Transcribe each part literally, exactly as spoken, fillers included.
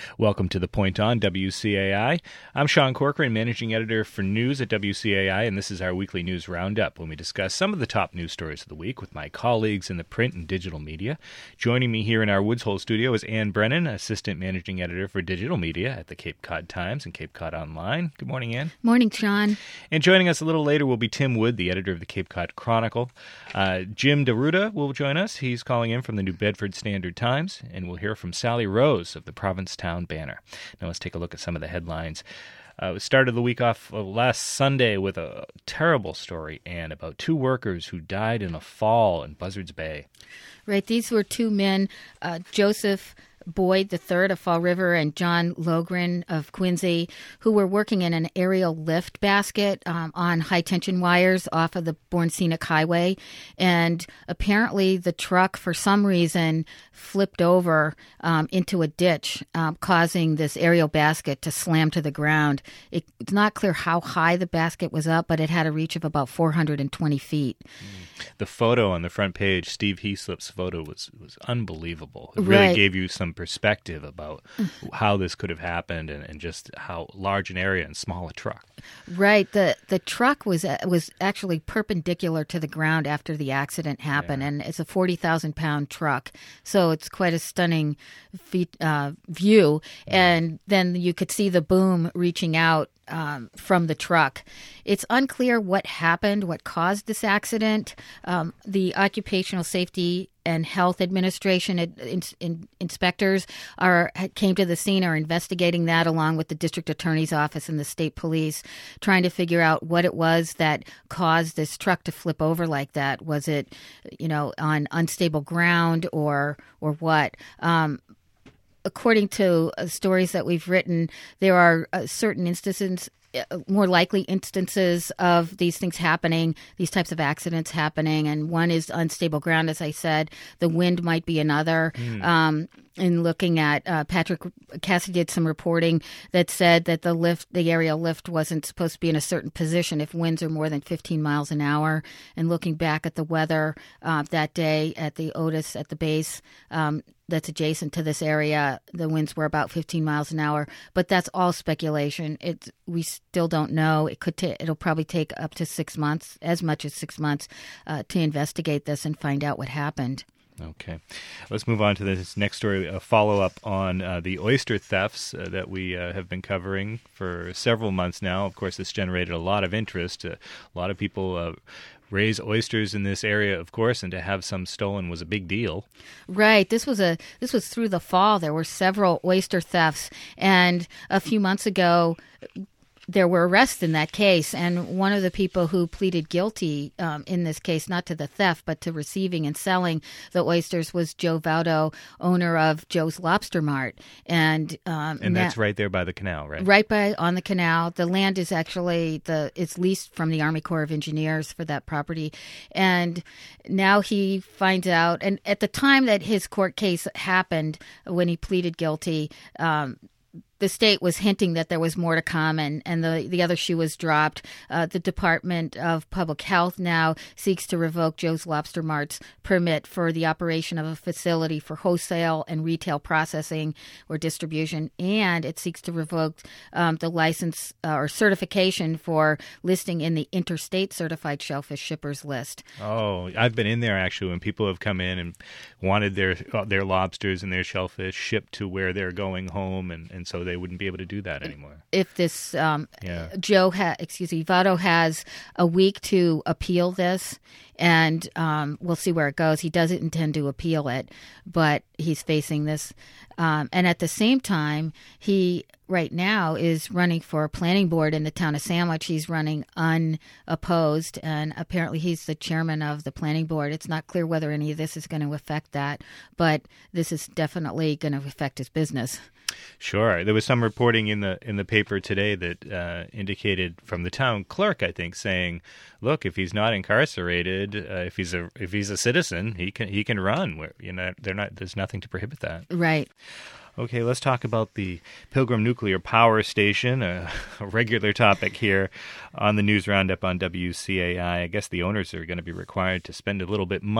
Welcome to The Point on W C A I. I'm Sean Corcoran, Managing Editor for News at W C A I, and this is our weekly news roundup when we discuss some of the top news stories of the week with my colleagues in the print and digital media. Joining me here in our Woods Hole studio is Ann Brennan, Assistant Managing Editor for Digital Media at the Cape Cod Times and Cape Cod Online. Good morning, Ann. Morning, Sean. And joining us a little later will be Tim Wood, the editor of the Cape Cod Chronicle. Uh, Jim DeRuda will join us. He's calling in from the New Bedford Standard Times, and we'll hear from Sally Rose of the Provincetown Banner. Now let's take a look at some of the headlines. Uh, we started the week off uh, last Sunday with a terrible story, Anne, about two workers who died in a fall in Buzzards Bay. Right. These were two men, uh, Joseph Boyd the third of Fall River and John Logren of Quincy, who were working in an aerial lift basket um, on high-tension wires off of the Bourne Scenic Highway. And apparently the truck, for some reason, flipped over um, into a ditch, um, causing this aerial basket to slam to the ground. It, it's not clear how high the basket was up, but it had a reach of about four hundred twenty feet. Mm. The photo on the front page, Steve Heaslip's photo, was, was unbelievable. It really right. gave you some perspective about how this could have happened and, and just how large an area and small a truck. Right. The the truck was uh, was actually perpendicular to the ground after the accident happened, yeah. and it's a forty thousand pound truck. So it's quite a stunning feat, uh, view. Mm. And then you could see the boom reaching out Um, from the truck. It's unclear what happened, what caused this accident. Um, the Occupational Safety and Health Administration in, in, inspectors are came to the scene, are investigating that along with the District Attorney's Office and the State Police, trying to figure out what it was that caused this truck to flip over like that. Was it, you know, on unstable ground or or what? Um, According to uh, stories that we've written, there are uh, certain instances, uh, more likely instances of these things happening, these types of accidents happening. And one is unstable ground, as I said. The wind might be another. Mm. Um, in looking at, uh, Patrick Cassidy did some reporting that said that the lift, the aerial lift wasn't supposed to be in a certain position if winds are more than fifteen miles an hour. And looking back at the weather uh, that day at the Otis at the base, um, that's adjacent to this area, the winds were about fifteen miles an hour. But that's all speculation. It's, we still don't know. It could ta- it'll probably take up to six months, as much as six months, uh, to investigate this and find out what happened. Okay. Let's move on to this next story, a follow-up on uh, the oyster thefts uh, that we uh, have been covering for several months now. Of course, this generated a lot of interest. Uh, a lot of people uh, raise oysters in this area, of course, and to have some stolen was a big deal. Right. This was a this was through the fall. There were several oyster thefts, and a few months ago, there were arrests in that case, and one of the people who pleaded guilty um, in this case, not to the theft, but to receiving and selling the oysters, was Joe Vaudo, owner of Joe's Lobster Mart. And um, and that's na- right there by the canal, right? Right by on the canal. The land is actually, the it's leased from the Army Corps of Engineers for that property. And now he finds out, and at the time that his court case happened, when he pleaded guilty, um, the state was hinting that there was more to come, and, and the, the other shoe was dropped. Uh, the Department of Public Health now seeks to revoke Joe's Lobster Mart's permit for the operation of a facility for wholesale and retail processing or distribution, and it seeks to revoke um, the license uh, or certification for listing in the Interstate Certified Shellfish Shippers List. Oh, I've been in there, actually, when people have come in and wanted their uh, their lobsters and their shellfish shipped to where they're going home, and, and so they wouldn't be able to do that anymore. If this um, yeah. Joe, ha- excuse me, Vaudo has a week to appeal this, and um, we'll see where it goes. He doesn't intend to appeal it, but he's facing this. Um, and at the same time, he right now is running for a planning board in the town of Sandwich. He's running unopposed, and apparently he's the chairman of the planning board. It's not clear whether any of this is going to affect that, but this is definitely going to affect his business. Sure. There was some reporting in the in the paper today that uh, indicated from the town clerk, I think, saying, "Look, if he's not incarcerated, uh, if he's a if he's a citizen, he can he can run. Where, you know, they're not. There's nothing to prohibit that." Right. Okay, let's talk about the Pilgrim Nuclear Power Station, a, a regular topic here on the News Roundup on W C A I. I guess the owners are going to be required to spend a little bit money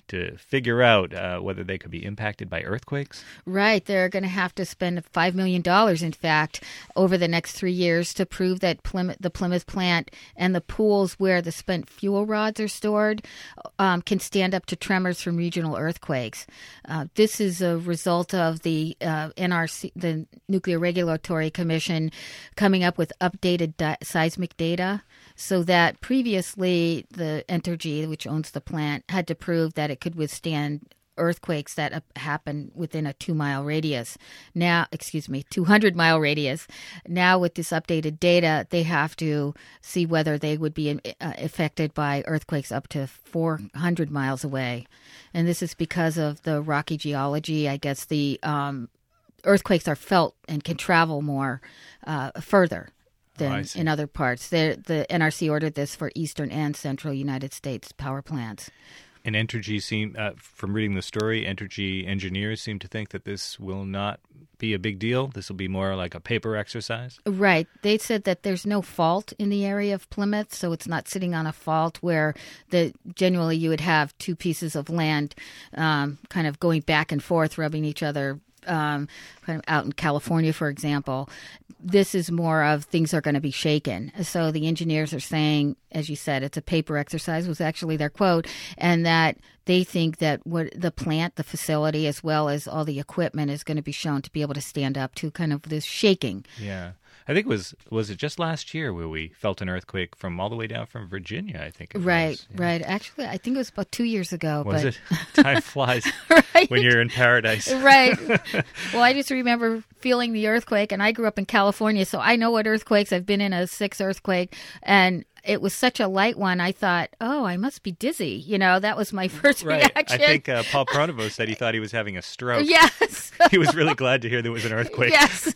to figure out uh, whether they could be impacted by earthquakes. Right. They're going to have to spend five million dollars, in fact, over the next three years to prove that Plymouth, the Plymouth plant and the pools where the spent fuel rods are stored um, can stand up to tremors from regional earthquakes. Uh, this is a result of the uh, N R C, the Nuclear Regulatory Commission, coming up with updated di- seismic data, so that previously the Entergy, which owns the plant, had to prove that it could withstand earthquakes that uh, happen within a two-mile radius. Now, excuse me, two hundred mile radius. Now, with this updated data, they have to see whether they would be uh, affected by earthquakes up to four hundred miles away. And this is because of the rocky geology. I guess the um, earthquakes are felt and can travel more uh, further than oh, in other parts. The, the N R C ordered this for eastern and central United States power plants. And Entergy seem, uh, from reading the story, Entergy engineers seem to think that this will not be a big deal. This will be more like a paper exercise. Right. They said that there's no fault in the area of Plymouth, so it's not sitting on a fault where the generally you would have two pieces of land um, kind of going back and forth, rubbing each other. Um, kind of out in California, for example, this is more of things are going to be shaken. So the engineers are saying, as you said, it's a paper exercise, was actually their quote, and that they think that what the plant, the facility, as well as all the equipment is going to be shown to be able to stand up to kind of this shaking. Yeah. I think it was, was it just last year where we felt an earthquake from all the way down from Virginia, I think it right, was. Yeah. Right. Actually, I think it was about two years ago. Was but... it? Time flies right. when you're in paradise. Right. Well, I just remember feeling the earthquake, and I grew up in California, so I know what earthquakes. I've been in a six earthquake, and it was such a light one. I thought, oh, I must be dizzy. You know, that was my first right. reaction. I think uh, Paul Pronovost said he thought he was having a stroke. Yes. He was really glad to hear there was an earthquake. Yes.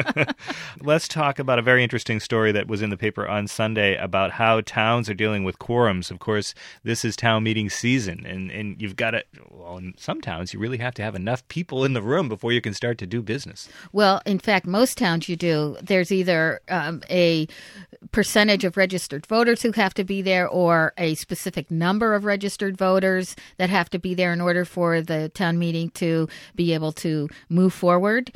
Let's talk about a very interesting story that was in the paper on Sunday about how towns are dealing with quorums. Of course, this is town meeting season, and, and you've got to, well, in some towns, you really have to have enough people in the room before you can start to do business. Well, in fact, most towns you do. There's either um, a percentage of registered voters who have to be there or a specific number of registered voters that have to be there in order for the town meeting to be able to move forward,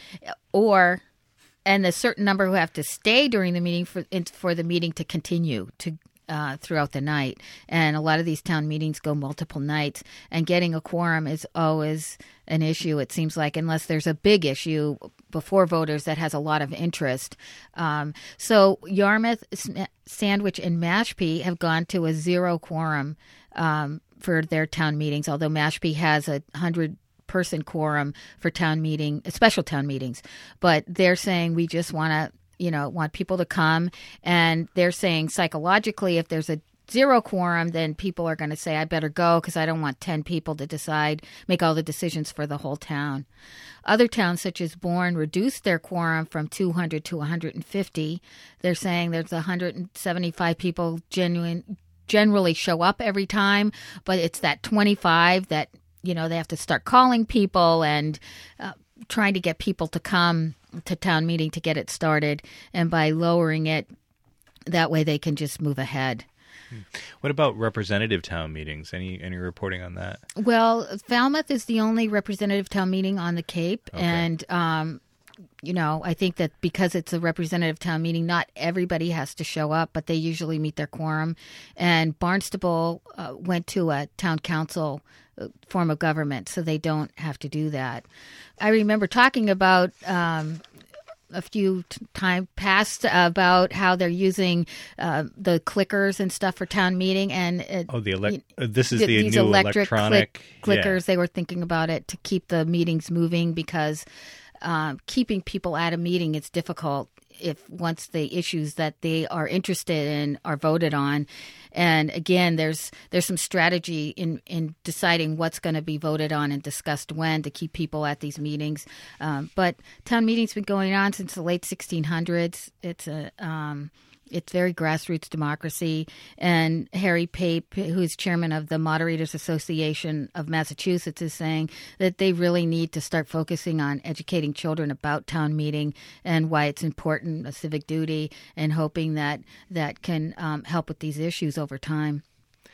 or and a certain number who have to stay during the meeting for for the meeting to continue to uh, throughout the night. And a lot of these town meetings go multiple nights, and getting a quorum is always an issue, it seems like, unless there's a big issue before voters that has a lot of interest. Um, so Yarmouth, Sandwich, and Mashpee have gone to a zero quorum um, for their town meetings, although Mashpee has a hundred person quorum for town meeting, special town meetings. But they're saying we just want to, you know, want people to come. And they're saying psychologically, if there's a zero quorum, then people are going to say, I better go because I don't want ten people to decide, make all the decisions for the whole town. Other towns, such as Bourne, reduced their quorum from two hundred to one hundred fifty. They're saying there's one hundred seventy-five people genuine, generally show up every time, but it's that twenty-five that, you know, they have to start calling people and uh, trying to get people to come to town meeting to get it started. And by lowering it, that way they can just move ahead. What about representative town meetings? Any any reporting on that? Well, Falmouth is the only representative town meeting on the Cape. Okay. And, um, you know, I think that because it's a representative town meeting, not everybody has to show up, but they usually meet their quorum. And Barnstable uh, went to a town council form of government, so they don't have to do that. I remember talking about um, a few t- time past about how they're using uh, the clickers and stuff for town meeting, and it, oh, the elect- uh, this is th- the these new electric electronic click- clickers. Yeah. They were thinking about it to keep the meetings moving because um, keeping people at a meeting is difficult if once the issues that they are interested in are voted on. And again, there's there's some strategy in, in deciding what's going to be voted on and discussed when to keep people at these meetings. Um, but town meetings been going on since the late sixteen hundreds. It's a um, It's very grassroots democracy. And Harry Pape, who's chairman of the Moderators Association of Massachusetts, is saying that they really need to start focusing on educating children about town meeting and why it's important, a civic duty, and hoping that that can um, help with these issues over time.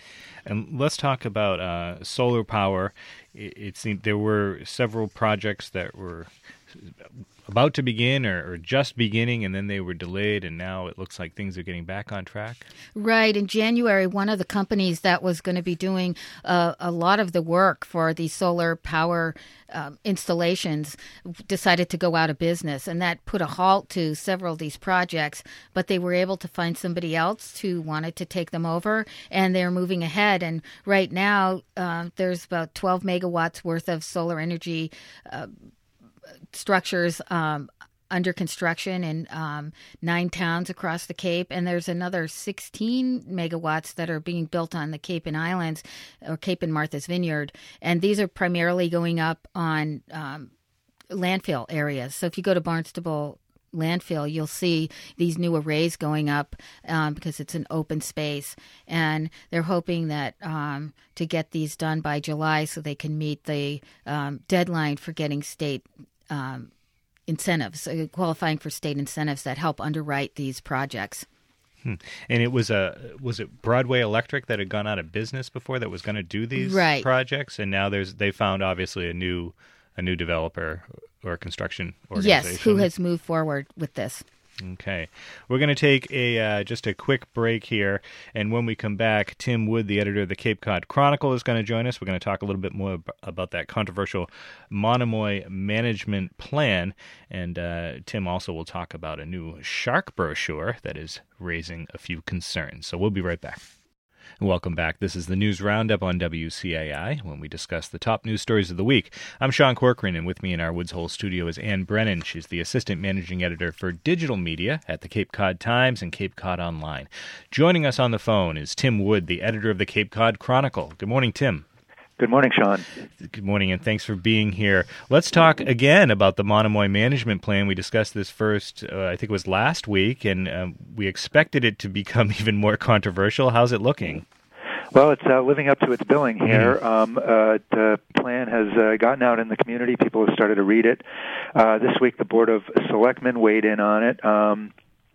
And let's talk about uh, solar power. It, it seemed there were several projects that were about to begin or, or just beginning, and then they were delayed, and now it looks like things are getting back on track. Right. In January, one of the companies that was going to be doing uh, a lot of the work for the solar power um, installations decided to go out of business, and that put a halt to several of these projects, but they were able to find somebody else who wanted to take them over, and they're moving ahead. And right now, uh, there's about twelve megawatts worth of solar energy uh, structures um, under construction in um, nine towns across the Cape, and there's another sixteen megawatts that are being built on the Cape and Islands, or Cape and Martha's Vineyard, and these are primarily going up on um, landfill areas. So if you go to Barnstable landfill, you'll see these new arrays going up um, because it's an open space, and they're hoping that um, to get these done by July so they can meet the um, deadline for getting state um, incentives, uh, qualifying for state incentives that help underwrite these projects. Hmm. And it was a was it Broadway Electric that had gone out of business before that was going to do these right. projects, and now there's they found obviously a new a new developer or a construction organization. Yes, who has moved forward with this. Okay. We're going to take a uh, just a quick break here, and when we come back, Tim Wood, the editor of the Cape Cod Chronicle, is going to join us. We're going to talk a little bit more ab- about that controversial Monomoy management plan, and uh, Tim also will talk about a new shark brochure that is raising a few concerns. So we'll be right back. Welcome back. This is the News Roundup on W C A I, when we discuss the top news stories of the week. I'm Sean Corcoran, and with me in our Woods Hole studio is Ann Brennan. She's the assistant managing editor for digital media at the Cape Cod Times and Cape Cod Online. Joining us on the phone is Tim Wood, the editor of the Cape Cod Chronicle. Good morning, Tim. Good morning, Sean. Good morning, and thanks for being here. Let's talk again about the Monomoy management plan. We discussed this first, uh, I think it was last week, and um, we expected it to become even more controversial. How's it looking? Well, it's uh, living up to its billing here. Um, uh, the plan has uh, gotten out in the community. People have started to read it. Uh, this week, the Board of Selectmen weighed in on it. Um,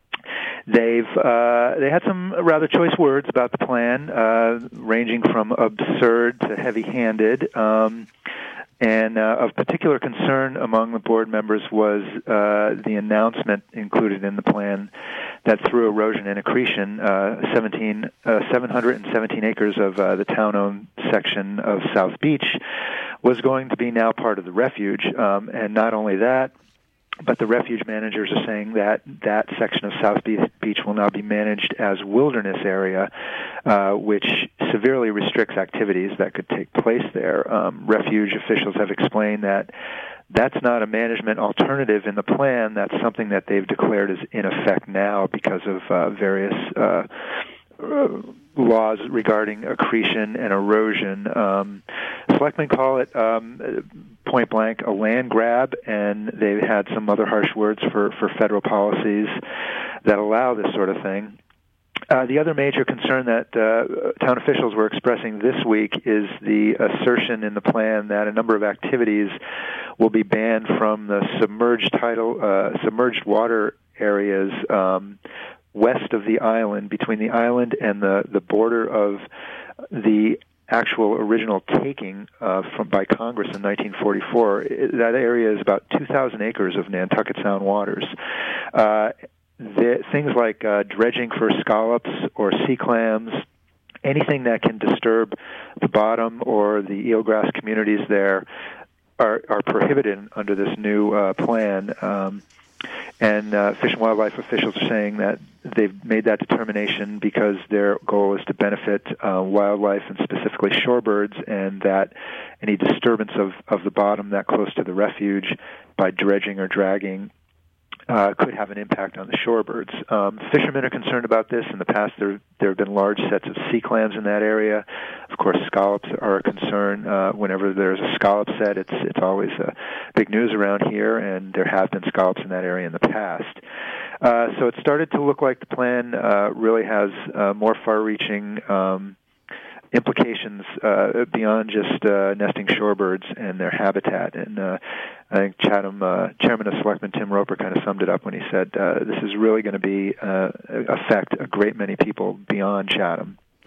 They've uh, they had some rather choice words about the plan, uh, ranging from absurd to heavy-handed. Um, and uh, of particular concern among the board members was uh, the announcement included in the plan that through erosion and accretion, uh, seventeen, uh, seven hundred seventeen acres of uh, the town-owned section of South Beach was going to be now part of the refuge. Um, and not only that, but the refuge managers are saying that that section of South Beach will now be managed as wilderness area, uh, which severely restricts activities that could take place there. Um, refuge officials have explained that that's not a management alternative in the plan. That's something that they've declared is in effect now because of uh, various uh, laws regarding accretion and erosion. Um, selectmen call it um, point blank a land grab, and they've had some other harsh words for, for federal policies that allow this sort of thing. Uh, the other major concern that uh, town officials were expressing this week is the assertion in the plan that a number of activities will be banned from the submerged tidal, uh, submerged water areas um, west of the island, between the island and the, the border of the actual original taking uh, from by Congress in nineteen forty-four. It, that area is about two thousand acres of Nantucket Sound waters. Uh, the, things like uh, dredging for scallops or sea clams, anything that can disturb the bottom or the eelgrass communities there are, are prohibited under this new uh, plan. Um, And uh, Fish and Wildlife officials are saying that they've made that determination because their goal is to benefit uh, wildlife and specifically shorebirds, and that any disturbance of, of the bottom that close to the refuge by dredging or dragging uh, could have an impact on the shorebirds. Um, fishermen are concerned about this. In the past, there there have been large sets of sea clams in that area. Of course, scallops are a concern. Uh, whenever there's a scallop set, it's it's always uh, big news around here, and there have been scallops in that area in the past. Uh, so it started to look like the plan uh, really has uh, more far-reaching um, implications uh, beyond just uh, nesting shorebirds and their habitat. And uh, I think Chatham uh, Chairman of Selectmen Tim Roper kind of summed it up when he said, uh, "This is really going to be uh, affect a great many people beyond Chatham.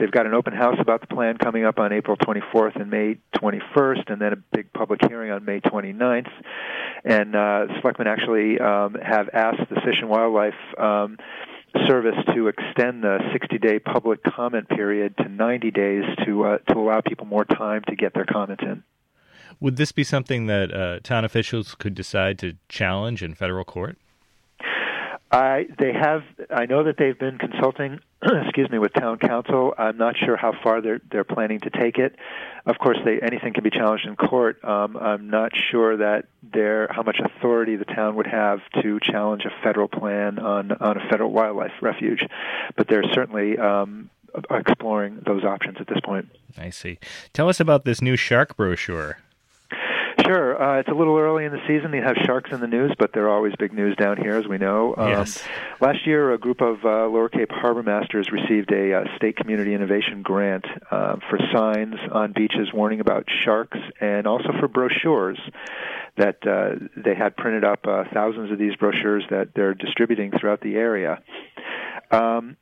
they've got an open house about the plan coming up on April twenty-fourth and May twenty-first, and then a big public hearing on May twenty-ninth. And uh, selectmen actually um, have asked the Fish and Wildlife um, Service to extend the sixty-day public comment period to ninety days to uh, to allow people more time to get their comments in. Would this be something that uh, town officials could decide to challenge in federal court? I they have. I know that they've been consulting, excuse me, with town council. I'm not sure how far they're they're planning to take it. Of course, they, anything can be challenged in court. Um, I'm not sure that there how much authority the town would have to challenge a federal plan on on a federal wildlife refuge, but they're certainly um, exploring those options at this point. I see. Tell us about this new shark brochure. Sure. Uh, it's a little early in the season to have sharks in the news, but they're always big news down here, as we know. Um, yes. Last year, a group of uh, Lower Cape harbor masters received a uh, state community innovation grant uh, for signs on beaches warning about sharks, and also for brochures that uh, they had printed up, uh, thousands of these brochures that they're distributing throughout the area. Um,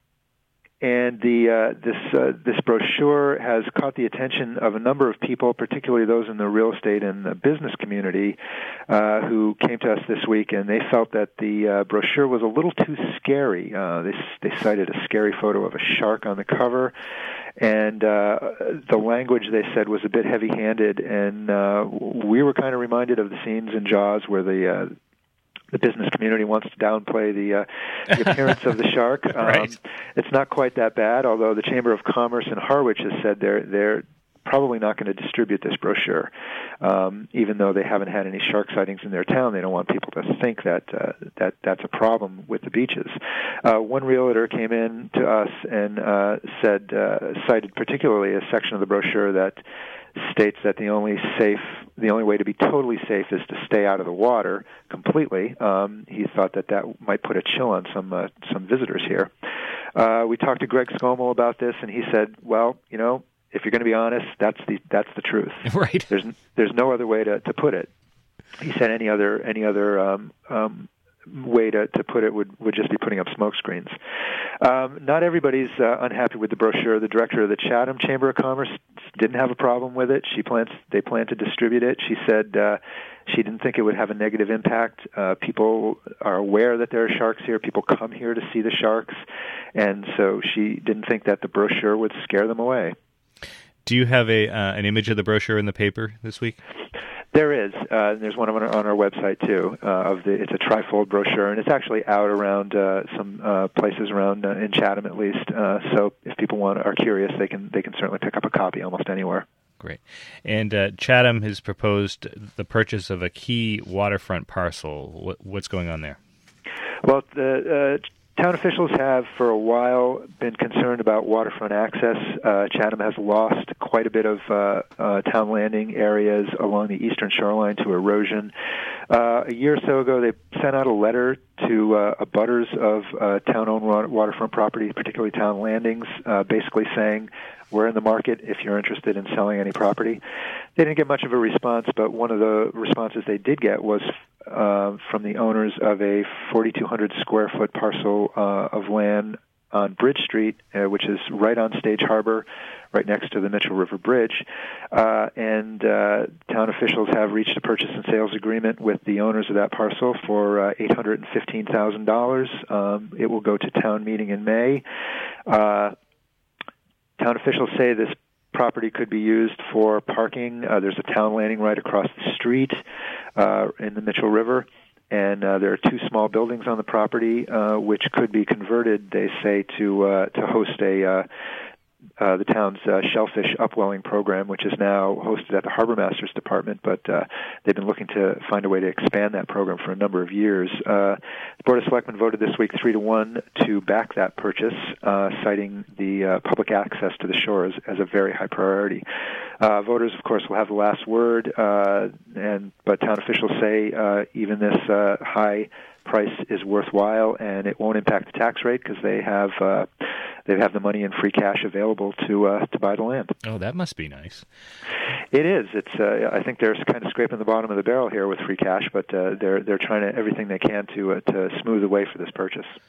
And the uh, this uh, this brochure has caught the attention of a number of people, particularly those in the real estate and the business community, uh, who came to us this week, and they felt that the uh, brochure was a little too scary. Uh, they they cited a scary photo of a shark on the cover, and uh, the language, they said, was a bit heavy-handed. And uh, we were kind of reminded of the scenes in Jaws where the uh, the business community wants to downplay the, uh, the appearance of the shark. Um, right. It's not quite that bad, although the Chamber of Commerce in Harwich has said they're they're probably not going to distribute this brochure, um, even though they haven't had any shark sightings in their town. They don't want people to think that uh, that that's a problem with the beaches. Uh, one realtor came in to us and uh, said, uh, cited particularly a section of the brochure that states that the only safe, the only way to be totally safe is to stay out of the water completely. Um, he thought that that might put a chill on some uh, some visitors here. Uh, we talked to Greg Scomo about this, and he said, "Well, you know, if you're going to be honest, that's the that's the truth. Right. There's there's no other way to, to put it." He said any other any other um, um, way to, to put it would, would just be putting up smoke screens. Um, not everybody's uh, unhappy with the brochure. The director of the Chatham Chamber of Commerce didn't have a problem with it. She plans they plan to distribute it. She said uh, she didn't think it would have a negative impact. Uh, people are aware that there are sharks here. People come here to see the sharks, and so she didn't think that the brochure would scare them away. Do you have a uh, an image of the brochure in the paper this week? There is. Uh, there's one on our, on our website too. Uh, of the, it's a trifold brochure, and it's actually out around uh, some uh, places around uh, in Chatham, at least. Uh, so if people want are curious, they can they can certainly pick up a copy almost anywhere. Great. And uh, Chatham has proposed the purchase of a key waterfront parcel. What, what's going on there? Well, the uh, town officials have for a while been concerned about waterfront access. Uh, Chatham has lost quite a bit of uh, uh, town landing areas along the eastern shoreline to erosion. Uh, a year or so ago, they sent out a letter to uh, abutters of uh, town-owned waterfront property, particularly town landings, uh, basically saying, we're in the market if you're interested in selling any property. They didn't get much of a response, but one of the responses they did get was uh, from the owners of a forty-two hundred square foot parcel uh, of land on Bridge Street, uh, which is right on Stage Harbor, right next to the Mitchell River Bridge. Uh, and uh, town officials have reached a purchase and sales agreement with the owners of that parcel for uh, eight hundred fifteen thousand dollars. Um, it will go to town meeting in May. Uh, town officials say this property could be used for parking. Uh, there's a town landing right across the street uh, in the Mitchell River. And uh, there are two small buildings on the property, uh, which could be converted, they say, to uh, to host a uh, uh, the town's uh, shellfish upwelling program, which is now hosted at the Harbor Masters Department. But uh, they've been looking to find a way to expand that program for a number of years. Uh, the Board of Selectmen voted this week three to one to back that purchase, uh, citing the uh, public access to the shores as a very high priority. Uh, voters, of course, will have the last word, uh, and but town officials say uh, even this uh, high price is worthwhile, and it won't impact the tax rate because they have uh, they have the money in free cash available to uh, to buy the land. Oh, that must be nice. It is. It's. Uh, I think they're kind of scraping the bottom of the barrel here with free cash, but uh, they're they're trying to everything they can to uh, to smooth the way for this purchase.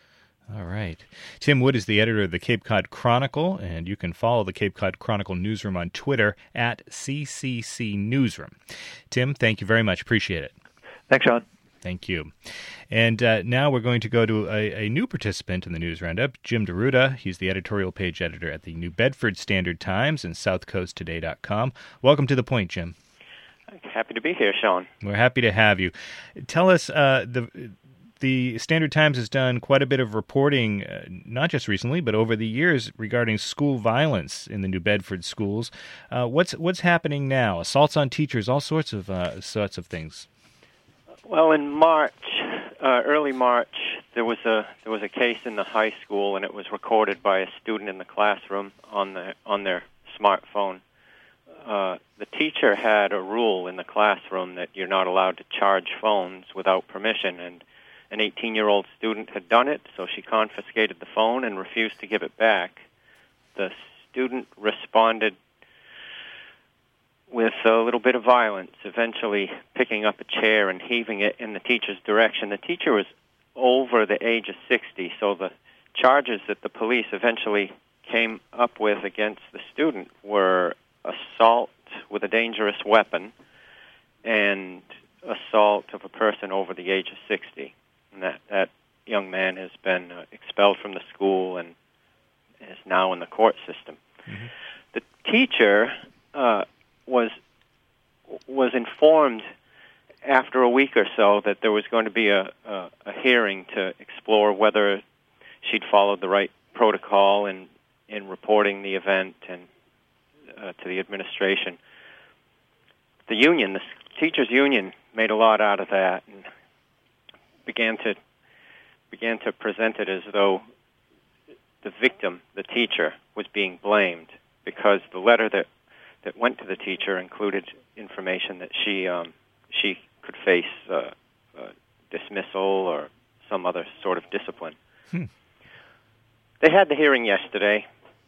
All right. Tim Wood is the editor of the Cape Cod Chronicle, and you can follow the Cape Cod Chronicle newsroom on Twitter at C C C Newsroom. Tim, thank you very much. Appreciate it. Thanks, Sean. Thank you. And uh, now we're going to go to a, a new participant in the News Roundup, Jim DeRuda. He's the editorial page editor at the New Bedford Standard Times and south coast today dot com. Welcome to The Point, Jim. Happy to be here, Sean. We're happy to have you. Tell us, uh, the the Standard Times has done quite a bit of reporting, uh, not just recently, but over the years, regarding school violence in the New Bedford schools. Uh, what's what's happening now? Assaults on teachers, all sorts of uh, sorts of things. Well, in March, uh, early March, there was a there was a case in the high school, and it was recorded by a student in the classroom on the on their smartphone. Uh, the teacher had a rule in the classroom that you're not allowed to charge phones without permission, and an eighteen-year-old student had done it, so she confiscated the phone and refused to give it back. The student responded with a little bit of violence, eventually picking up a chair and heaving it in the teacher's direction. The teacher was over the age of sixty, so the charges that the police eventually came up with against the student were assault with a dangerous weapon and assault of a person over the age of sixty. And that, that young man has been uh, expelled from the school and is now in the court system. Mm-hmm. The teacher uh, was was informed after a week or so that there was going to be a, a, a hearing to explore whether she'd followed the right protocol in, in reporting the event and uh, to the administration. The union, the teachers' union, made a lot out of that and began to began to present it as though the victim, the teacher, was being blamed because the letter that that went to the teacher included information that she um, she could face uh, uh, dismissal or some other sort of discipline. Hmm. They had the hearing yesterday,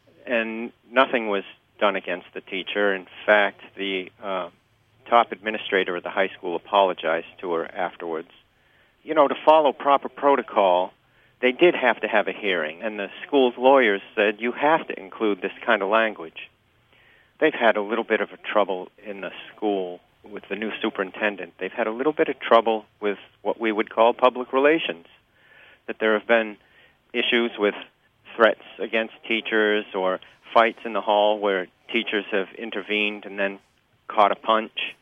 and nothing was done against the teacher. In fact, the uh, top administrator of the high school apologized to her afterwards. You know, to follow proper protocol, they did have to have a hearing, and the school's lawyers said you have to include this kind of language. They've had a little bit of a trouble in the school with the new superintendent. They've had a little bit of trouble with what we would call public relations, that there have been issues with threats against teachers or fights in the hall where teachers have intervened and then caught a punch.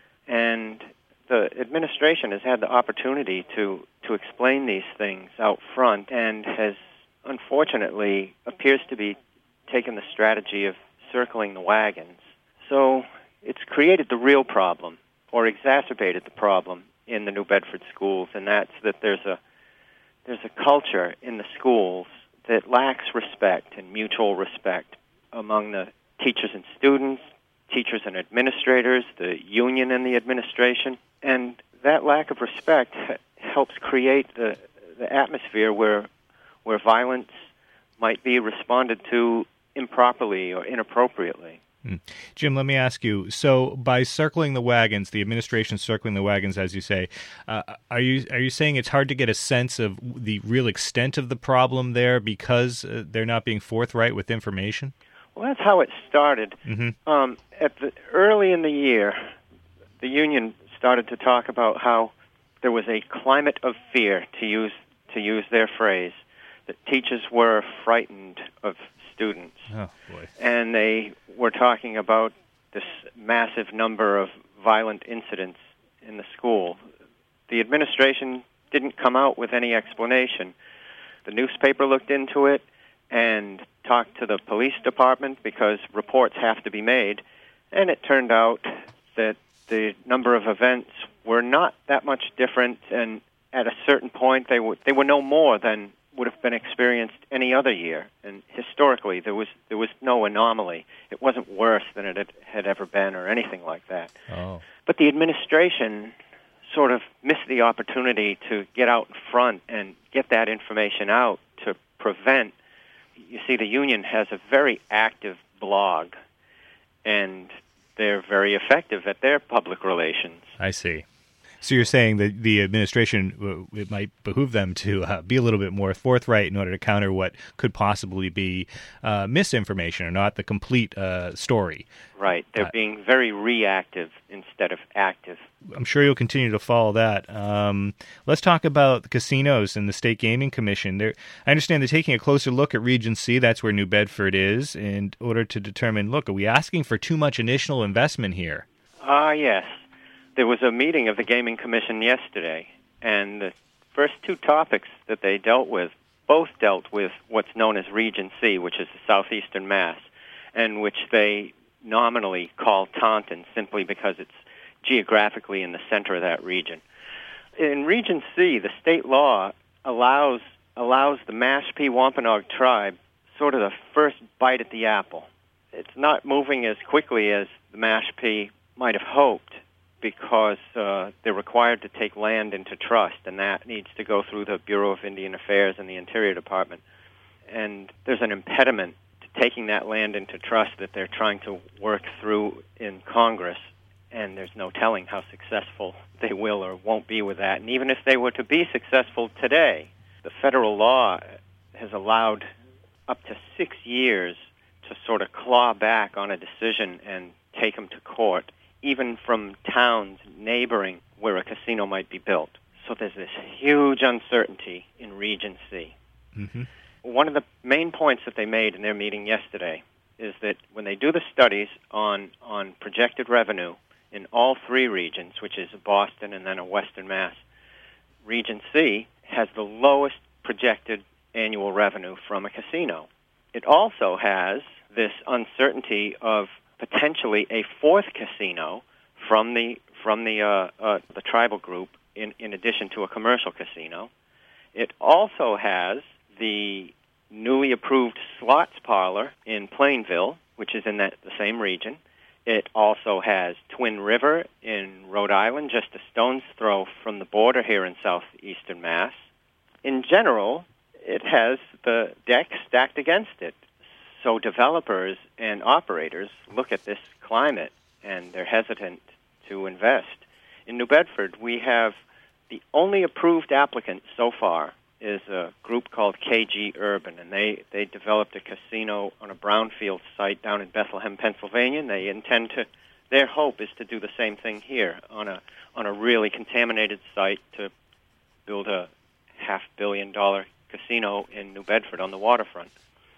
And the administration has had the opportunity to, to explain these things out front and has, unfortunately, appears to be taking the strategy of circling the wagons. So it's created the real problem, or exacerbated the problem in the New Bedford schools, and that's that there's a there's a culture in the schools that lacks respect and mutual respect among the teachers and students, teachers and administrators, the union and the administration, and that lack of respect helps create the the atmosphere where where violence might be responded to improperly or inappropriately. Hmm. Jim, let me ask you, so by circling the wagons, the administration circling the wagons, as you say, uh, are you are you saying it's hard to get a sense of the real extent of the problem there because uh, they're not being forthright with information? Well, that's how it started. Mm-hmm. Um, at the early in the year, the union started to talk about how there was a climate of fear, to use to use their phrase, that teachers were frightened of students. Oh, boy. And they were talking about this massive number of violent incidents in the school. The administration didn't come out with any explanation. The newspaper looked into it and talked to the police department because reports have to be made, and it turned out that the number of events were not that much different, and at a certain point they were, they were no more than would have been experienced any other year. And historically, there was there was no anomaly. It wasn't worse than it had, had ever been or anything like that. Oh. But the administration sort of missed the opportunity to get out in front and get that information out to prevent. You see, the union has a very active blog, and they're very effective at their public relations. I see. So you're saying that the administration, it might behoove them to uh, be a little bit more forthright in order to counter what could possibly be uh, misinformation or not the complete uh, story. Right. They're uh, being very reactive instead of active. I'm sure you'll continue to follow that. Um, let's talk about the casinos and the State Gaming Commission. They're, I understand they're taking a closer look at Region C. That's where New Bedford is, in order to determine, look, are we asking for too much initial investment here? Ah, uh, yes. There was a meeting of the Gaming Commission yesterday, and the first two topics that they dealt with both dealt with what's known as Region C, which is the southeastern Mass, and which they nominally call Taunton simply because it's geographically in the center of that region. In Region C, the state law allows allows the Mashpee Wampanoag tribe sort of the first bite at the apple. It's not moving as quickly as the Mashpee might have hoped, because uh, they're required to take land into trust, and that needs to go through the Bureau of Indian Affairs and the Interior Department. And there's an impediment to taking that land into trust that they're trying to work through in Congress, and there's no telling how successful they will or won't be with that. And even if they were to be successful today, the federal law has allowed up to six years to sort of claw back on a decision and take them to court, even from towns neighboring where a casino might be built. So there's this huge uncertainty in Region C. Mm-hmm. One of the main points that they made in their meeting yesterday is that when they do the studies on, on projected revenue in all three regions, which is Boston and then a Western Mass, Region C has the lowest projected annual revenue from a casino. It also has this uncertainty of potentially a fourth casino from the from the uh, uh, the tribal group, in, in addition to a commercial casino. It also has the newly approved slots parlor in Plainville, which is in that the same region. It also has Twin River in Rhode Island, just a stone's throw from the border here in southeastern Mass. In general, it has the deck stacked against it. So developers and operators look at this climate and they're hesitant to invest. In New Bedford, we have the only approved applicant so far is a group called K G Urban, and they, they developed a casino on a brownfield site down in Bethlehem, Pennsylvania, and they intend to, their hope is to do the same thing here on a on a really contaminated site to build a half billion dollar casino in New Bedford on the waterfront.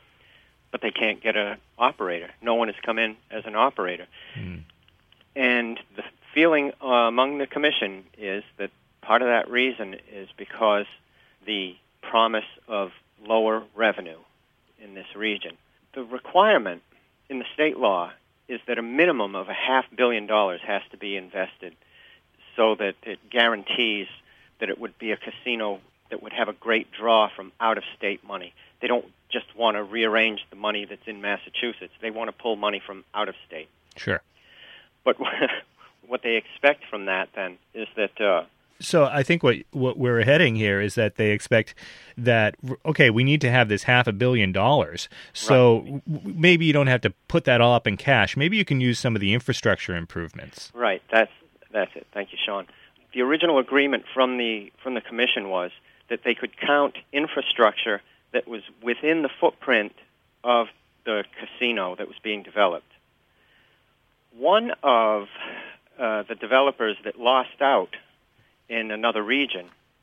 But they can't get an operator. No one has come in as an operator. Mm. And the feeling uh, among the commission is that part of that reason is because the promise of lower revenue in this region. The requirement in the state law is that a minimum of a half billion dollars has to be invested so that it guarantees that it would be a casino that would have a great draw from out-of-state money. They don't just want to rearrange the money that's in Massachusetts. They want to pull money from out-of-state. Sure. But what they expect from that, then, is that... Uh, so I think what what we're heading here is that they expect that, okay, we need to have this half a billion dollars. So right. w- maybe you don't have to put that all up in cash. Maybe you can use some of the infrastructure improvements. Right. That's that's it. Thank you, Sean. The original agreement from the from the commission was that they could count infrastructure that was within the footprint of the casino that was being developed. One of uh, the developers that lost out in another region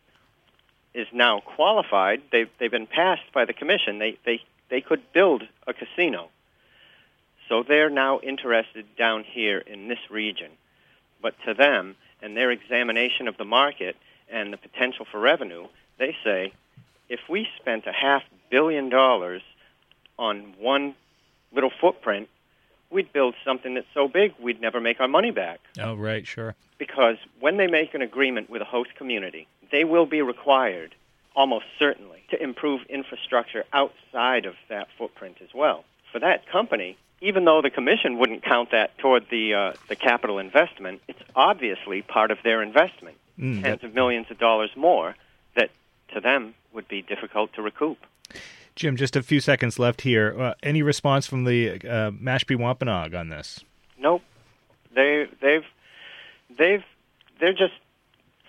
is now qualified. They've, they've been passed by the commission. They, they, they could build a casino. So they're now interested down here in this region. But to them, and their examination of the market and the potential for revenue, they say, if we spent a half billion dollars on one little footprint, we'd build something that's so big we'd never make our money back. Oh, right, sure. Because when they make an agreement with a host community, they will be required, almost certainly, to improve infrastructure outside of that footprint as well. For that company, even though the commission wouldn't count that toward the uh, the capital investment, it's obviously part of their investment, mm, tens that... of millions of dollars more that to them would be difficult to recoup. Jim, just a few seconds left here. Uh, any response from the uh, Mashpee Wampanoag on this? Nope. They they've they've they're just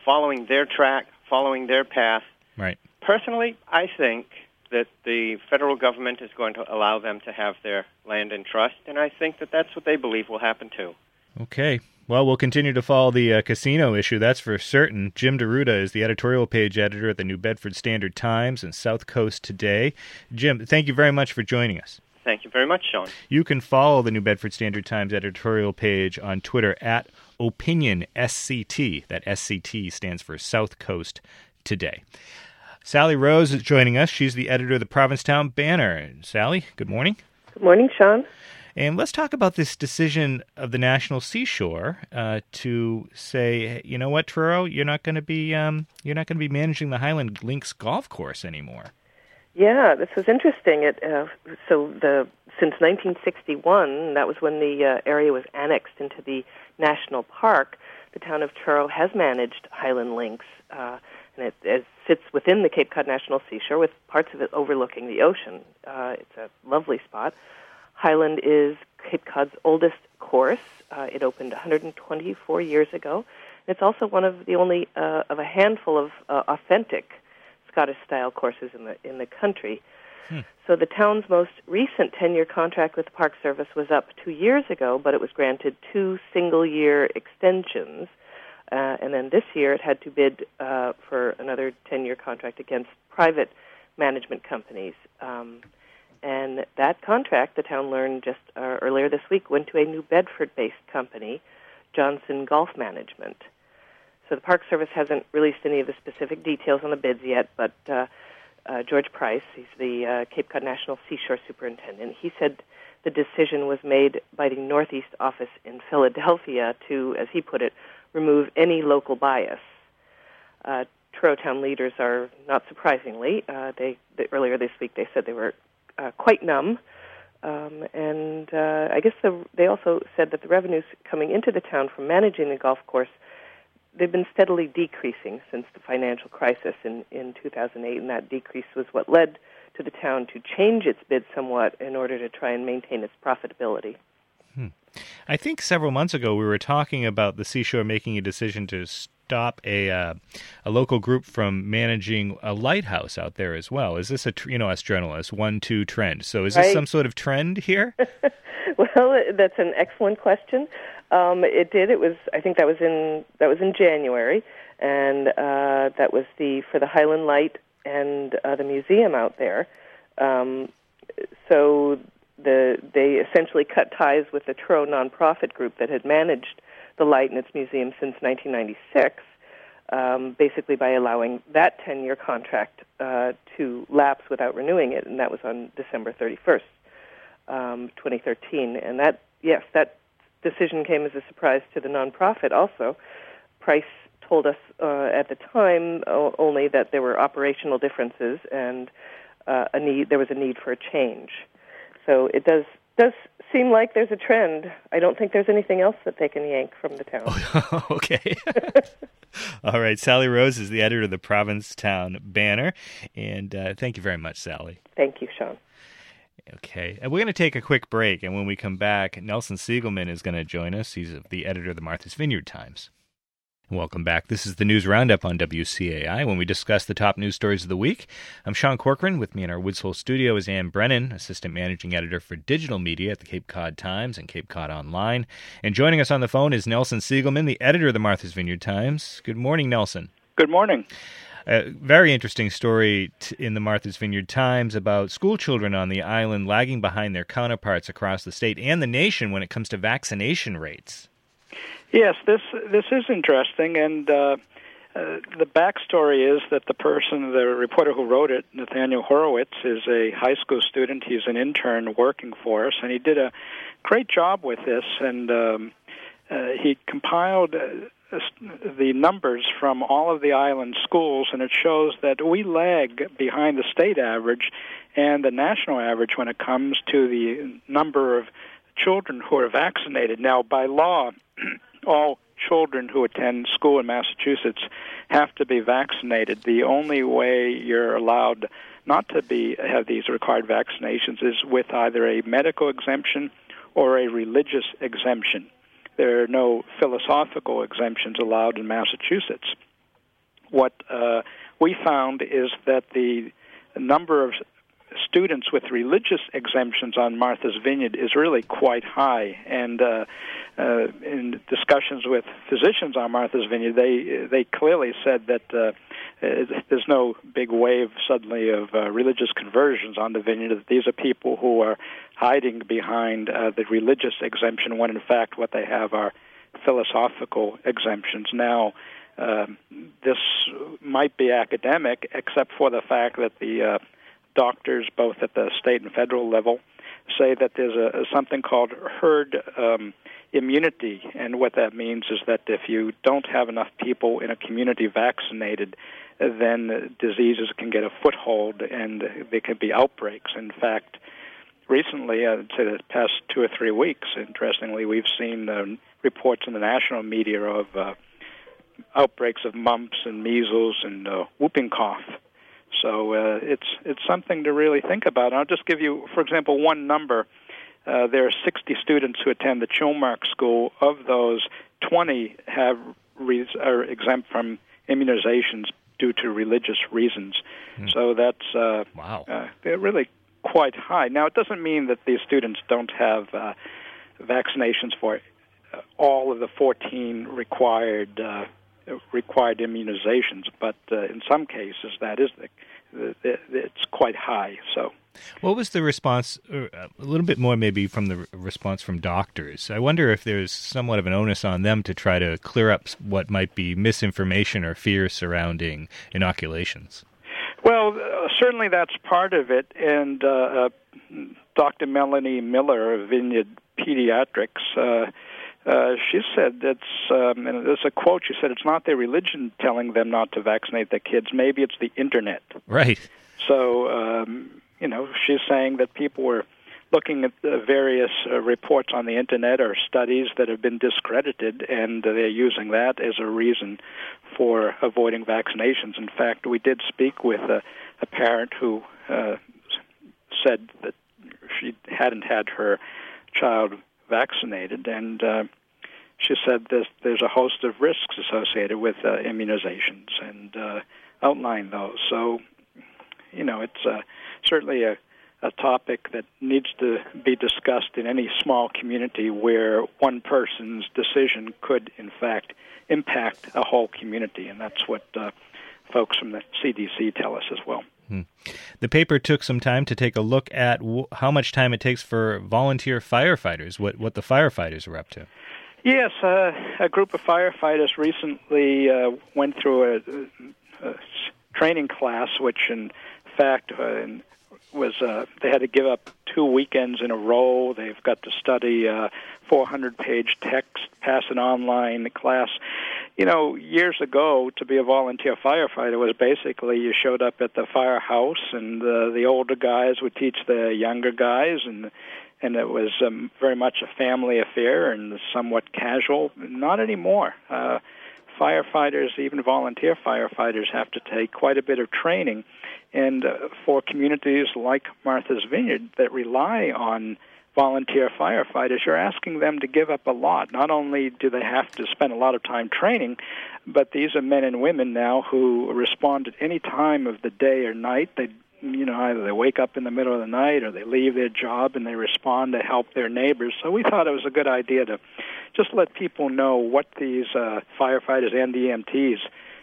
following their track, following their path. Right. Personally, I think that the federal government is going to allow them to have their land in trust, and I think that that's what they believe will happen too. Okay. Well, we'll continue to follow the uh, casino issue, that's for certain. Jim DeRuda is the editorial page editor at the New Bedford Standard Times and South Coast Today. Jim, thank you very much for joining us. Thank you very much, Sean. You can follow the New Bedford Standard Times editorial page on Twitter at Opinion S C T. That S C T stands for South Coast Today. Sally Rose is joining us. She's the editor of the Provincetown Banner. Sally, good morning. Good morning, Sean. And let's talk about this decision of the National Seashore uh, to say, you know what, Truro, you're not going to be um, you're not going to be managing the Highland Links golf course anymore. Yeah, this was interesting. It uh, so the since nineteen sixty-one, that was when the uh, area was annexed into the national park. The town of Truro has managed Highland Links, uh, and it, it sits within the Cape Cod National Seashore, with parts of it overlooking the ocean. Uh, it's a lovely spot. Highland is Cape Cod's oldest course. Uh, it opened one hundred twenty-four years ago. It's also one of the only uh, of a handful of uh, authentic Scottish-style courses in the in the country. Hmm. So the town's most recent ten-year contract with the Park Service was up two years ago, but it was granted two single-year extensions. Uh, and then this year it had to bid uh, for another ten-year contract against private management companies. Um, and that contract, the town learned just uh, earlier this week, went to a New Bedford-based company, Johnson Golf Management. So the Park Service hasn't released any of the specific details on the bids yet, but uh, uh, George Price, he's the uh, Cape Cod National Seashore Superintendent, he said the decision was made by the Northeast office in Philadelphia to, as he put it, remove any local bias. Uh, Truro town leaders are, not surprisingly, uh, they, they earlier this week they said they were uh, quite numb, um, and uh, I guess the, they also said that the revenues coming into the town from managing the golf course, they've been steadily decreasing since the financial crisis in, in two thousand eight, and that decrease was what led to the town to change its bid somewhat in order to try and maintain its profitability. Hmm. I think several months ago we were talking about the Seashore making a decision to stop a uh, a local group from managing a lighthouse out there as well. Is this a, you know, us journalists, one, two trend? So is this right. some sort of trend here? Well, that's an excellent question. Um, it did. It was. I think that was in that was in January, and uh, that was the for the Highland Light and uh, the museum out there. Um, so the they essentially cut ties with the Truro nonprofit group that had managed the Light and its museum since nineteen ninety-six, um, basically by allowing that ten-year contract uh, to lapse without renewing it, and that was on December thirty-first, um, twenty thirteen. And that, yes, that decision came as a surprise to the nonprofit also. Price told us uh, at the time uh, only that there were operational differences and uh, a need. There was a need for a change. So it does does seem like there's a trend. I don't think there's anything else that they can yank from the town. Oh, okay. All right. Sally Rose is the editor of the Provincetown Banner, and uh, thank you very much, Sally. Thank you, Sean. Okay. And we're going to take a quick break, and when we come back, Nelson Siegelman is going to join us. He's the editor of the Martha's Vineyard Times. Welcome back. This is the News Roundup on W C A I, when we discuss the top news stories of the week. I'm Sean Corcoran. With me in our Woods Hole studio is Ann Brennan, Assistant Managing Editor for Digital Media at the Cape Cod Times and Cape Cod Online. And joining us on the phone is Nelson Siegelman, the editor of the Martha's Vineyard Times. Good morning, Nelson. Good morning. A very interesting story t- in the Martha's Vineyard Times about school children on the island lagging behind their counterparts across the state and the nation when it comes to vaccination rates. Yes, this this is interesting, and uh, uh, the backstory is that the person, the reporter who wrote it, Nathaniel Horowitz, is a high school student. He's an intern working for us, and he did a great job with this, and um, uh, he compiled uh, the numbers from all of the island schools, and it shows that we lag behind the state average and the national average when it comes to the number of children who are vaccinated. Now, by law, all children who attend school in Massachusetts have to be vaccinated. The only way you're allowed not to be have these required vaccinations is with either a medical exemption or a religious exemption. There are no philosophical exemptions allowed in Massachusetts. what uh, we found is that the number of students with religious exemptions on Martha's Vineyard is really quite high, and uh, uh, in discussions with physicians on Martha's Vineyard, they they clearly said that uh, there's no big wave suddenly of uh, religious conversions on the vineyard. That these are people who are hiding behind uh, the religious exemption when in fact what they have are philosophical exemptions. Now, um, this might be academic, except for the fact that the uh, doctors, both at the state and federal level, say that there's a, something called herd um, immunity, and what that means is that if you don't have enough people in a community vaccinated, then diseases can get a foothold and there can be outbreaks. In fact, recently, I'd say the past two or three weeks, interestingly, we've seen uh, reports in the national media of uh, outbreaks of mumps and measles and uh, whooping cough. So uh, it's it's something to really think about. And I'll just give you, for example, one number. Uh, there are sixty students who attend the Chilmark School. Of those, twenty have re- are exempt from immunizations due to religious reasons. Hmm. So that's uh, wow. Uh, they're really quite high. Now, it doesn't mean that these students don't have uh, vaccinations for uh, all of the fourteen required uh, required immunizations, but uh, in some cases that is the, the, the, it's quite high. So, what was the response? Uh, a little bit more, maybe, from the response from doctors. I wonder if there's somewhat of an onus on them to try to clear up what might be misinformation or fear surrounding inoculations. Well, uh, certainly that's part of it, and uh, uh, Doctor Melanie Miller of Vineyard Pediatrics, uh, uh, she said it's, um, and there's a quote, she said, it's not their religion telling them not to vaccinate their kids, maybe it's the Internet. Right. So, um, you know, she's saying that people were looking at the various uh, reports on the Internet or studies that have been discredited, and uh, they're using that as a reason for avoiding vaccinations. In fact, we did speak with a, a parent who uh, said that she hadn't had her child vaccinated, and uh, she said there's, there's a host of risks associated with uh, immunizations, and uh, outlined those. So, you know, it's uh, certainly a a topic that needs to be discussed in any small community where one person's decision could, in fact, impact a whole community, and that's what uh, folks from the C D C tell us as well. Hmm. The paper took some time to take a look at w- how much time it takes for volunteer firefighters, what, what the firefighters are up to. Yes, uh, a group of firefighters recently uh, went through a, a training class, which, in fact, uh, in was uh, they had to give up two weekends in a row. They've got to study uh, four hundred page text, pass an online class. You know, years ago, to be a volunteer firefighter was basically you showed up at the firehouse, and uh, the older guys would teach the younger guys, and and it was um, very much a family affair and somewhat casual. Not anymore. Uh, firefighters, even volunteer firefighters, have to take quite a bit of training. And uh, for communities like Martha's Vineyard that rely on volunteer firefighters, you're asking them to give up a lot. Not only do they have to spend a lot of time training, but these are men and women now who respond at any time of the day or night. They, you know, either they wake up in the middle of the night or they leave their job and they respond to help their neighbors. So we thought it was a good idea to just let people know what these uh, firefighters and E M Ts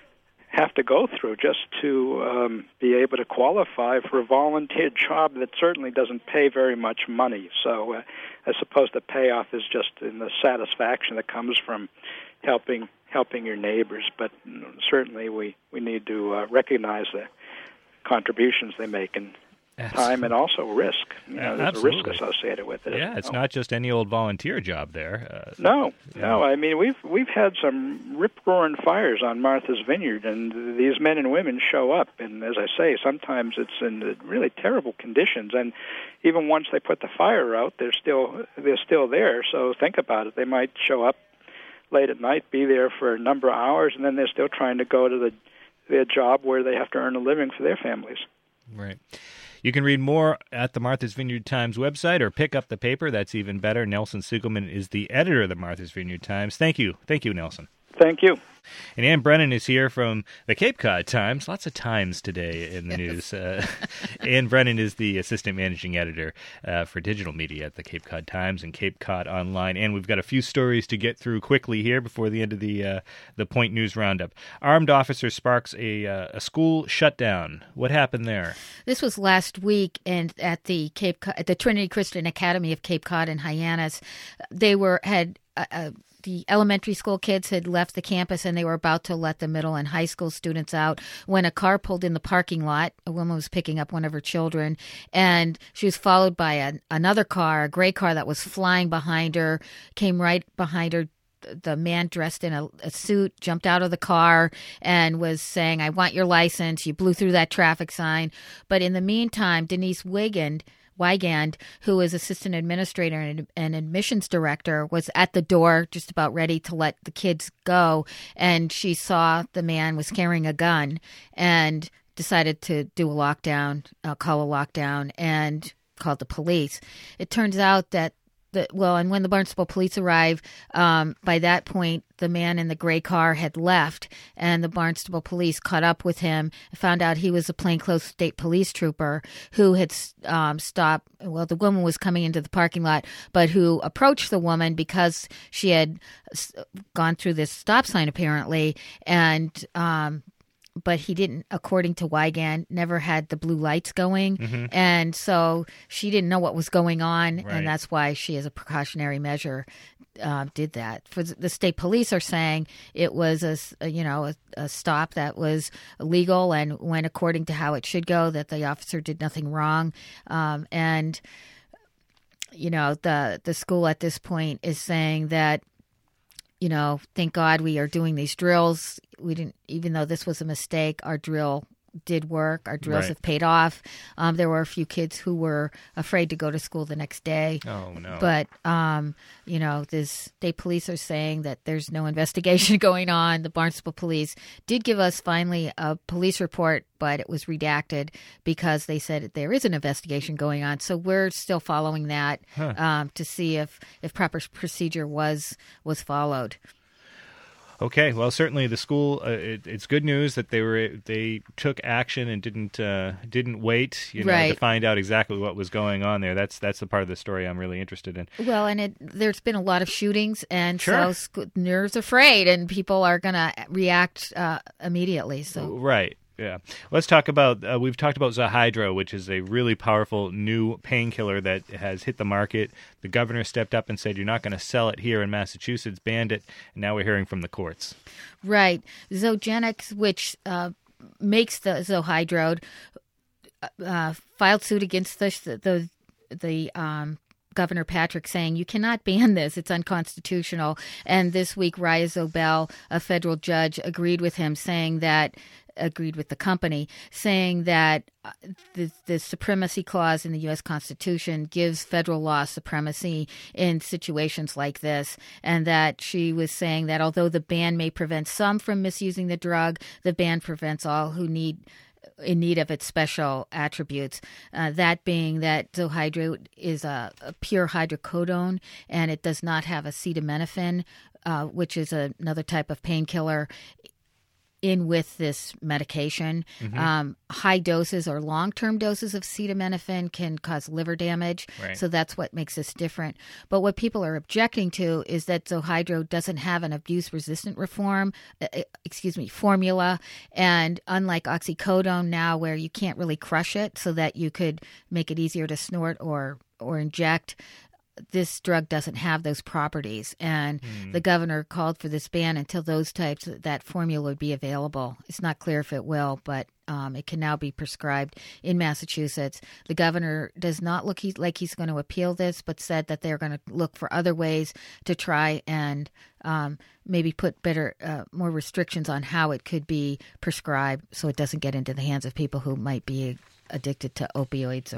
have to go through just to um, be able to qualify for a volunteer job that certainly doesn't pay very much money. So uh, I suppose the payoff is just in the satisfaction that comes from helping helping your neighbors. But you know, certainly we, we need to uh, recognize the contributions they make in time and also risk. You know, there's Absolutely. a risk associated with it. Yeah, it's not just any old volunteer job there. Uh, no, yeah. no. I mean, we've we've had some rip-roaring fires on Martha's Vineyard, and these men and women show up. And as I say, sometimes it's in really terrible conditions. And even once they put the fire out, they're still they're still there. So think about it. They might show up late at night, be there for a number of hours, and then they're still trying to go to the their job where they have to earn a living for their families. Right. You can read more at the Martha's Vineyard Times website or pick up the paper. That's even better. Nelson Siegelman is the editor of the Martha's Vineyard Times. Thank you. Thank you, Nelson. Thank you. And Ann Brennan is here from the Cape Cod Times. Lots of times today in the news. Uh, Ann Brennan is the assistant managing editor uh, for digital media at the Cape Cod Times and Cape Cod Online. And we've got a few stories to get through quickly here before the end of the uh, the Point News Roundup. Armed officer sparks a uh, a school shutdown. What happened there? This was last week, and at the Cape Cod, at the Trinity Christian Academy of Cape Cod in Hyannis, they were had. Uh, uh, The elementary school kids had left the campus and they were about to let the middle and high school students out when a car pulled in the parking lot. A woman was picking up one of her children, and she was followed by a, another car, a gray car that was flying behind her, came right behind her. The man dressed in a, a suit jumped out of the car and was saying, "I want your license. You blew through that traffic sign." But in the meantime, Denise Wigand, Wigand, who is assistant administrator and, and admissions director, was at the door just about ready to let the kids go. And she saw the man was carrying a gun and decided to do a lockdown, uh, call a lockdown, and called the police. It turns out that The, well, and when the Barnstable police arrived, um, by that point, the man in the gray car had left, and the Barnstable police caught up with him, found out he was a plainclothes state police trooper who had um, stopped. Well, the woman was coming into the parking lot, but who approached the woman because she had gone through this stop sign, apparently, and um but he didn't, according to Wigand, never had the blue lights going. Mm-hmm. And so she didn't know what was going on. Right. And that's why she, as a precautionary measure, uh, did that. For the state police are saying it was a, a you know, a, a stop that was legal and went according to how it should go, that the officer did nothing wrong. Um, and, you know, the, the school at this point is saying that, you know, thank God we are doing these drills. We didn't, even though this was a mistake, our drill did work. Our drills right. have paid off. Um, there were a few kids who were afraid to go to school the next day. Oh, no. But, um, you know, the state police are saying that there's no investigation going on. The Barnstable police did give us finally a police report, but it was redacted because they said there is an investigation going on. So we're still following that huh. um, to see if, if proper procedure was was followed. Okay, well, certainly the school. Uh, it, it's good news that they were they took action and didn't uh, didn't wait, you know, right. to find out exactly what was going on there. That's that's the part of the story I'm really interested in. Well, and it, there's been a lot of shootings, and sure. so sc- nerves afraid, and people are going to react uh, immediately. So right. Yeah. Let's talk about, uh, we've talked about Zohydro, which is a really powerful new painkiller that has hit the market. The governor stepped up and said, you're not going to sell it here in Massachusetts, banned it, and now we're hearing from the courts. Right. Zogenix, which uh, makes the Zohydro, uh, filed suit against the, the, the um, Governor Patrick, saying you cannot ban this. It's unconstitutional. And this week, Raya Zobel, a federal judge, agreed with him, saying that agreed with the company, saying that the, the supremacy clause in the U S Constitution gives federal law supremacy in situations like this, and that she was saying that although the ban may prevent some from misusing the drug, the ban prevents all who need in need of its special attributes, uh, that being that Zohydro is a, a pure hydrocodone, and it does not have acetaminophen, uh, which is a, another type of painkiller, in with this medication. Mm-hmm. Um, high doses or long-term doses of acetaminophen can cause liver damage. Right. So that's what makes this different. But what people are objecting to is that Zohydro doesn't have an abuse-resistant reform, uh, excuse me, formula. And unlike oxycodone now, where you can't really crush it so that you could make it easier to snort or, or inject, this drug doesn't have those properties, and mm. the governor called for this ban until those types, that formula would be available. It's not clear if it will, but um, it can now be prescribed in Massachusetts. The governor does not look he, like he's going to appeal this, but said that they're going to look for other ways to try and um, maybe put better, uh, more restrictions on how it could be prescribed so it doesn't get into the hands of people who might be addicted to opioids or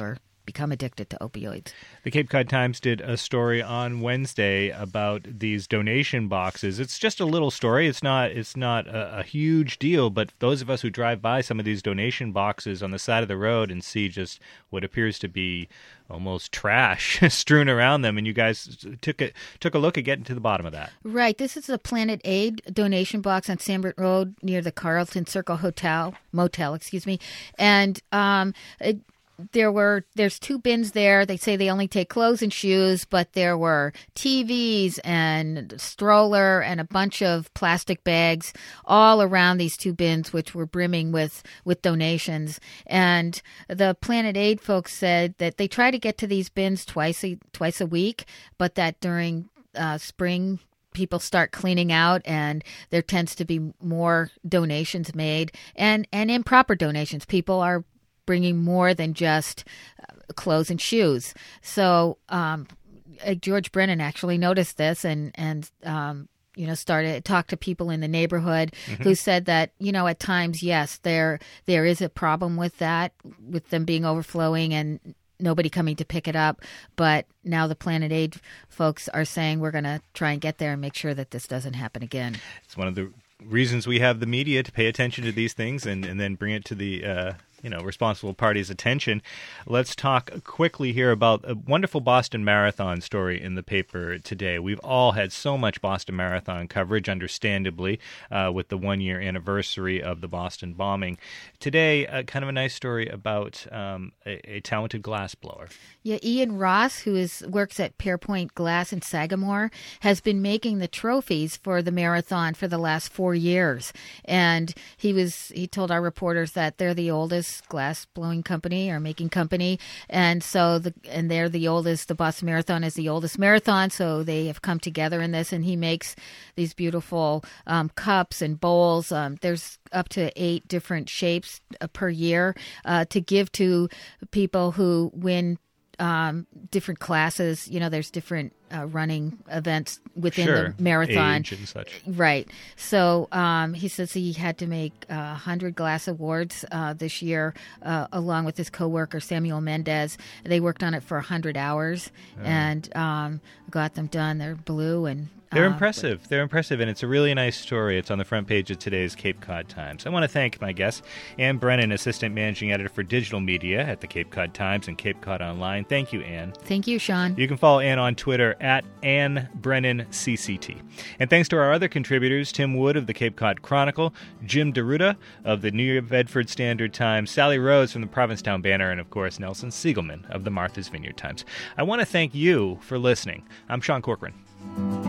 become addicted to opioids. The Cape Cod Times did a story on Wednesday about these donation boxes. It's just a little story. It's not it's not a, a huge deal, but those of us who drive by some of these donation boxes on the side of the road and see just what appears to be almost trash strewn around them, and you guys took a, took a look at getting to the bottom of that. Right. This is a Planet Aid donation box on Sambert Road near the Carlton Circle Hotel, Motel, excuse me. And um, it, There were, there's two bins there. They say they only take clothes and shoes, but there were T Vs and a stroller and a bunch of plastic bags all around these two bins, which were brimming with, with donations. And the Planet Aid folks said that they try to get to these bins twice a, twice a week, but that during uh, spring people start cleaning out, and there tends to be more donations made and, and improper donations. People are bringing more than just uh, clothes and shoes. So um, uh, George Brennan actually noticed this and, and um, you know, started talked to people in the neighborhood mm-hmm. who said that, you know, at times, yes, there there is a problem with that, with them being overflowing and nobody coming to pick it up. But now the Planet Aid folks are saying we're going to try and get there and make sure that this doesn't happen again. It's one of the reasons we have the media, to pay attention to these things and, and then bring it to the uh, you know responsible parties' attention. Let's talk quickly here about a wonderful Boston Marathon story in the paper today. We've all had so much Boston Marathon coverage, understandably, uh, with the one-year anniversary of the Boston bombing. Today, uh, kind of a nice story about um, a, a talented glassblower. Yeah, Ian Ross, who is works at Pearpoint Glass in Sagamore, has been making the trophies for the marathon for the last four years. And he was he told our reporters that they're the oldest glass blowing company or making company, and so the and they're the oldest. The Boston Marathon is the oldest marathon, so they have come together in this. And he makes these beautiful um, cups and bowls. Um, there's up to eight different shapes uh, per year uh, to give to people who win um, different classes. You know, there's different uh, running events within sure. the marathon. Age and such. Right. So um, he says he had to make uh, one hundred glass awards uh, this year, uh, along with his coworker Samuel Mendez. They worked on it for one hundred hours oh. and um, got them done. They're blue and They're uh, impressive. They're impressive, and it's a really nice story. It's on the front page of today's Cape Cod Times. I want to thank my guest, Ann Brennan, Assistant Managing Editor for Digital Media at the Cape Cod Times and Cape Cod Online. Thank you, Ann. Thank you, Sean. You can follow Ann on Twitter at Ann Brennan C C T. And thanks to our other contributors, Tim Wood of the Cape Cod Chronicle, Jim DeRuda of the New Bedford Standard Times, Sally Rose from the Provincetown Banner, and, of course, Nelson Siegelman of the Martha's Vineyard Times. I want to thank you for listening. I'm Sean Corcoran.